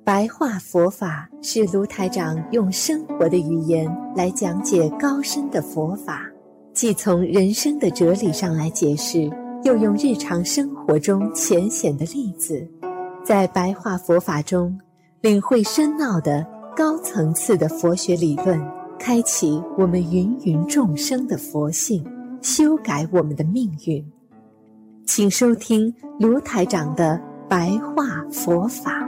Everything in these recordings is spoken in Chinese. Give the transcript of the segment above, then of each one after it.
白话佛法是卢台长用生活的语言来讲解高深的佛法，既从人生的哲理上来解释，又用日常生活中浅显的例子，在白话佛法中领会深奥的高层次的佛学理论，开启我们芸芸众生的佛性，修改我们的命运。请收听卢台长的白话佛法。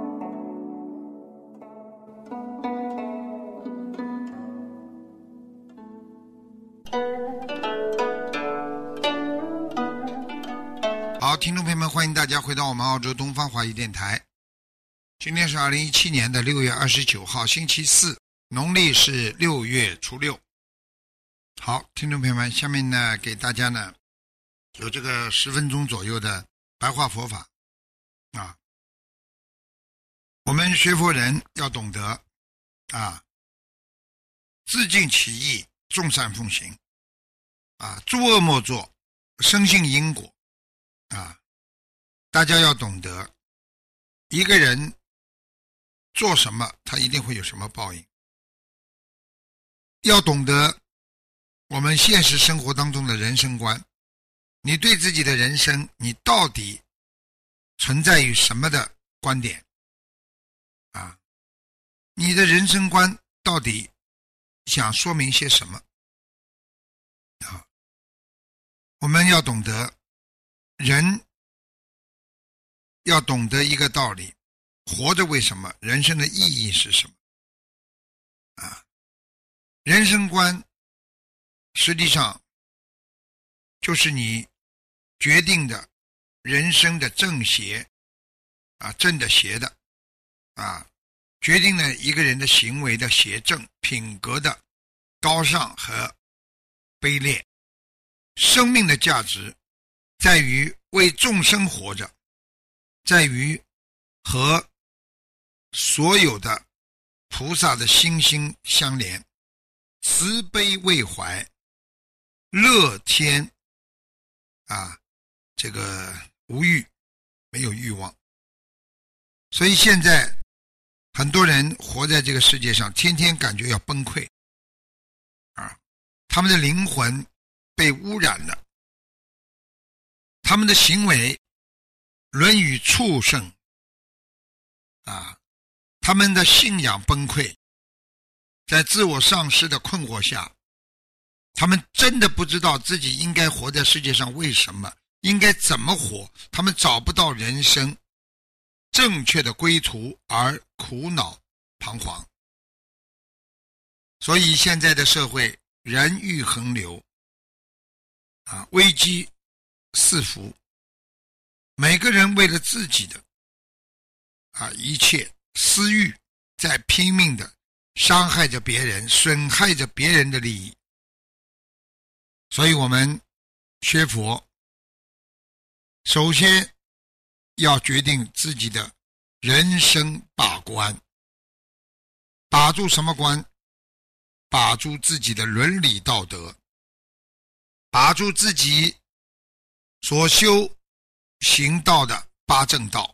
好，听众朋友们，欢迎大家回到我们澳洲东方华语电台。今天是2017年的6月29号，星期四，农历是6月初6。好，听众朋友们，下面呢给大家呢有这个10分钟左右的白话佛法啊。我们学佛人要懂得啊，自净其意，众善奉行啊，诸恶莫作，深信因果啊。大家要懂得，一个人做什么他一定会有什么报应，要懂得我们现实生活当中的人生观，你对自己的人生你到底存在于什么的观点啊？你的人生观到底想说明些什么啊？我们要懂得，人要懂得一个道理，活着为什么？人生的意义是什么啊？人生观实际上就是你决定的人生的正邪啊，正的邪的啊，决定了一个人的行为的邪正，品格的高尚和卑劣。生命的价值在于为众生活着，在于和所有的菩萨的心心相连，慈悲为怀，乐天啊，这个无欲，没有欲望。所以现在很多人活在这个世界上，天天感觉要崩溃啊，他们的灵魂被污染了，他们的行为沦于畜生啊，他们的信仰崩溃，在自我丧失的困惑下，他们真的不知道自己应该活在世界上为什么，应该怎么活，他们找不到人生正确的归途而苦恼彷徨。所以现在的社会人欲横流啊，危机四伏，每个人为了自己的一切私欲，在拼命的伤害着别人，损害着别人的利益。所以我们学佛，首先要决定自己的人生把关。把住什么关？把住自己的伦理道德，把住自己所修行道的八正道。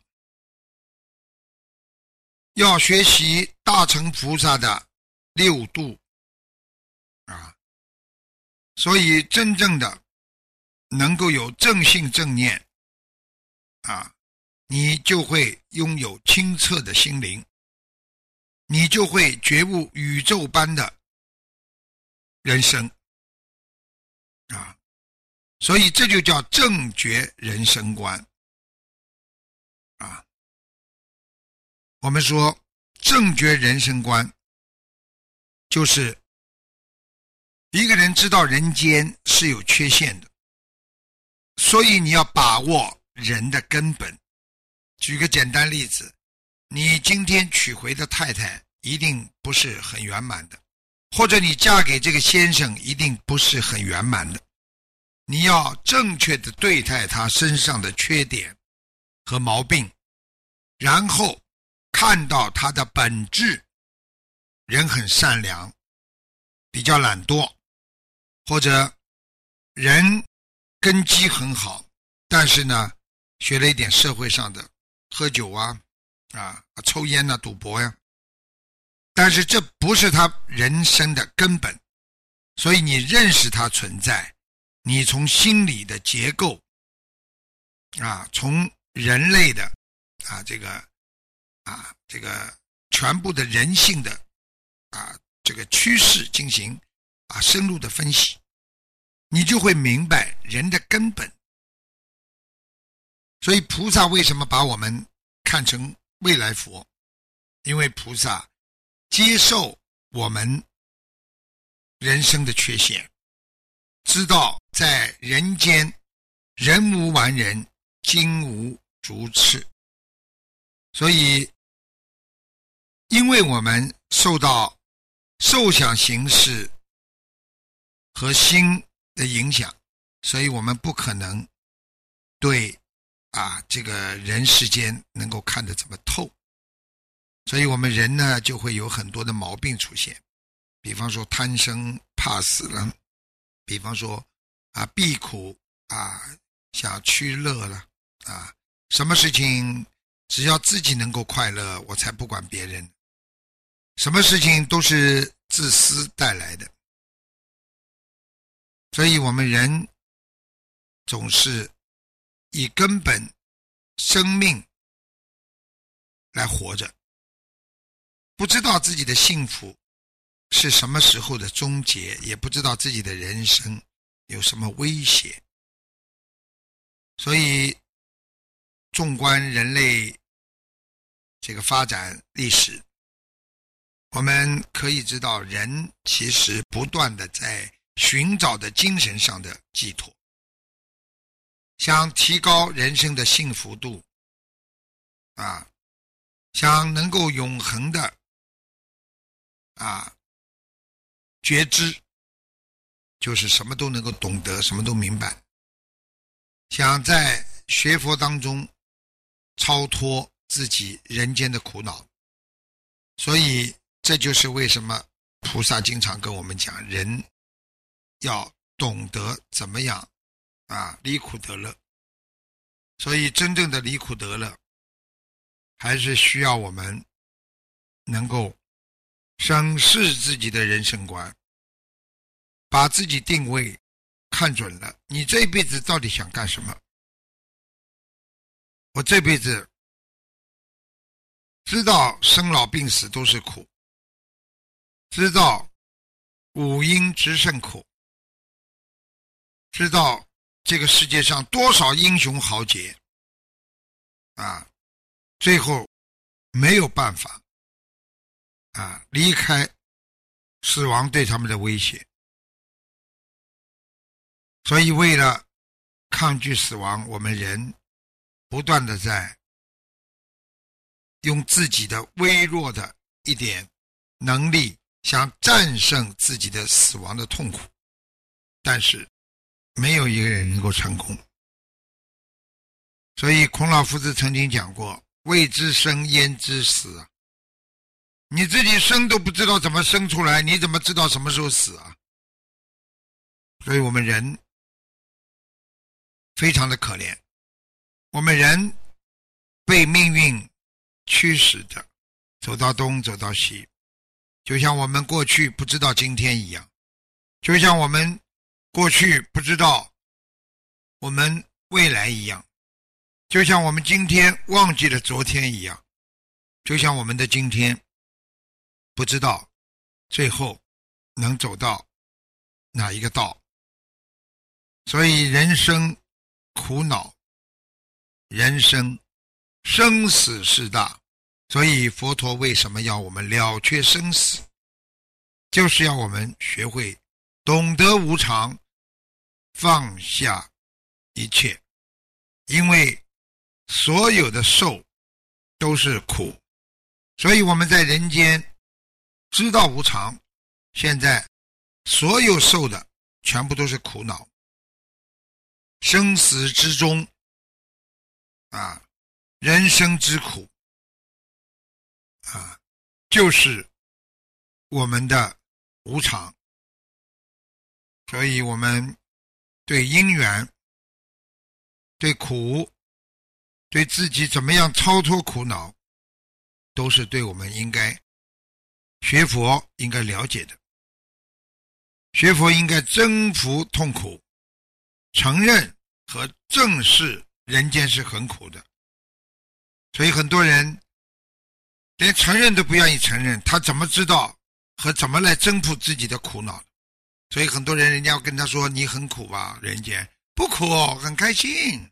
要学习大乘菩萨的六度啊，所以真正的能够有正信正念啊，你就会拥有清澈的心灵，你就会觉悟宇宙般的人生啊，所以这就叫正觉人生观啊。我们说正觉人生观，就是一个人知道人间是有缺陷的，所以你要把握人的根本。举个简单例子，你今天娶回的太太一定不是很圆满的，或者你嫁给这个先生一定不是很圆满的，你要正确的对待他身上的缺点和毛病，然后看到他的本质，人很善良，比较懒惰，或者人根基很好，但是呢学了一点社会上的喝酒啊抽烟赌博呀。但是这不是他人生的根本，所以你认识它存在，你从心理的结构从人类的这个全部的人性的这个趋势进行深入的分析，你就会明白人的根本。所以菩萨为什么把我们看成未来佛？因为菩萨接受我们人生的缺陷，知道在人间人无完人，金无足赤。所以因为我们受到受想行识和心的影响，所以我们不可能对这个人世间能够看得这么透。所以我们人呢就会有很多的毛病出现，比方说贪生怕死了，比方说避苦想趋乐了什么事情只要自己能够快乐，我才不管别人，什么事情都是自私带来的。所以我们人总是以根本生命来活着，不知道自己的幸福是什么时候的终结，也不知道自己的人生有什么威胁。所以纵观人类这个发展历史，我们可以知道人其实不断的在寻找的精神上的寄托，想提高人生的幸福度想能够永恒的觉知，就是什么都能够懂得，什么都明白，想在学佛当中超脱自己人间的苦恼。所以这就是为什么菩萨经常跟我们讲，人要懂得怎么样离苦得乐。所以真正的离苦得乐，还是需要我们能够审视自己的人生观，把自己定位看准了，你这辈子到底想干什么？我这辈子知道生老病死都是苦，知道五阴之胜苦，知道这个世界上多少英雄豪杰最后没有办法离开死亡对他们的威胁。所以为了抗拒死亡，我们人不断的在用自己的微弱的一点能力想战胜自己的死亡的痛苦，但是没有一个人能够成功。所以孔老夫子曾经讲过，未知生焉知死你自己生都不知道怎么生出来，你怎么知道什么时候死所以我们人非常的可怜，我们人被命运驱使着走到东走到西，就像我们过去不知道今天一样，就像我们过去不知道我们未来一样，就像我们今天忘记了昨天一样，就像我们的今天不知道最后能走到哪一个道。所以人生苦恼，人生生死事大，所以佛陀为什么要我们了却生死，就是要我们学会懂得无常，放下一切。因为所有的受都是苦，所以我们在人间知道无常，现在所有受的全部都是苦恼。生死之中人生之苦就是我们的无常。所以我们对因缘，对苦，对自己怎么样超脱苦恼， 都是对我们应该学佛应该了解的。学佛应该征服痛苦，承认和正视人间是很苦的。所以很多人连承认都不愿意承认，他怎么知道和怎么来征服自己的苦恼？所以很多人家要跟他说你很苦吧，人间不苦，很开心。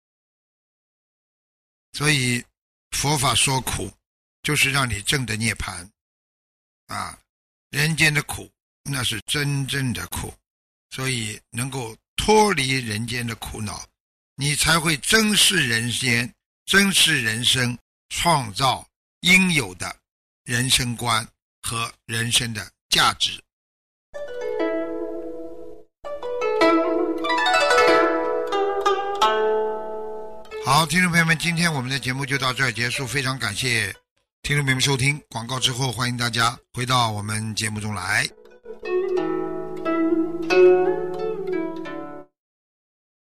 所以佛法说苦就是让你证得涅槃啊，人间的苦那是真正的苦，所以能够脱离人间的苦恼，你才会珍视人间，珍视人生，创造应有的人生观和人生的价值。好，听众朋友们，今天我们的节目就到这儿结束，非常感谢听众朋友们收听。广告之后，欢迎大家回到我们节目中来。